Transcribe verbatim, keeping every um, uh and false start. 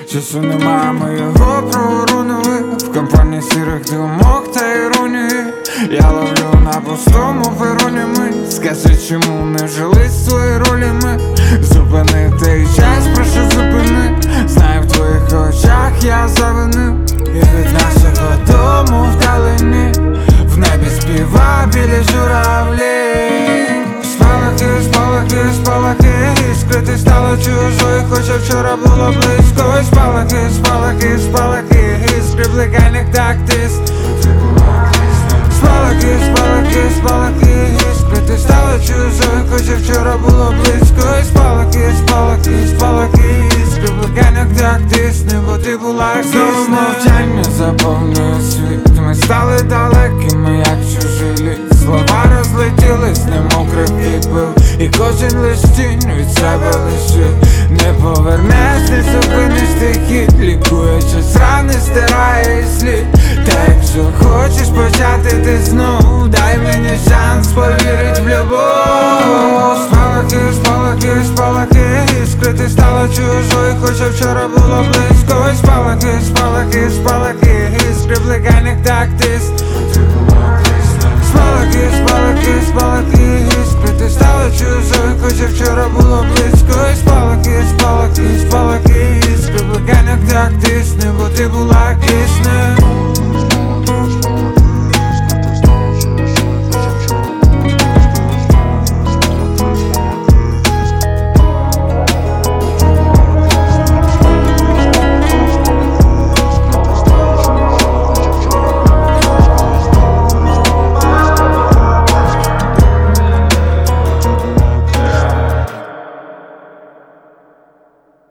Часу немає, ми його проворонили в компанії сірих думок та іронії. Я ловлю на пустому пероні мить. Скажи, чому не жили свої ролі ми? Зупини той час, прошу зупини. Знаю, в твоїх очах я завинив. І від нашого дому вдалині в небі співа білі журавлі. Спалахи, спалахи, спалахи, іскри, ти стала чужою, хоча вчора було близько. Спалахи, спалахи, спалахи, іскри, бликальник так тис. Спалахи, спалахи, спалахи, іскри, ти стала чужою, хоча вчора було близько. Спалахи, спалахи, спалахи, іскри, бликальник так тисне, бо ти була як знову мовчання заповнює світ. Ми стали далекими, як чужі літ. Слова розлетілись, немов кривкий пил. І кожен лиш тінь від себе лишить. Не повернеш, не зупиниш ти хід. Лікуючи рани, стирає і слід. Та якщо хочеш почати ти знов, дай мені шанс повірить в любов. Спалахи, спалахи, спалахи, іскри, ти стала чужою, хоча вчора було близько. Спалахи, спалахи, спалахи, іскри, бликальник так тис. Спалахи, спалахи, спалахи, іскри, ти стала чужою, хоча вчора було близько.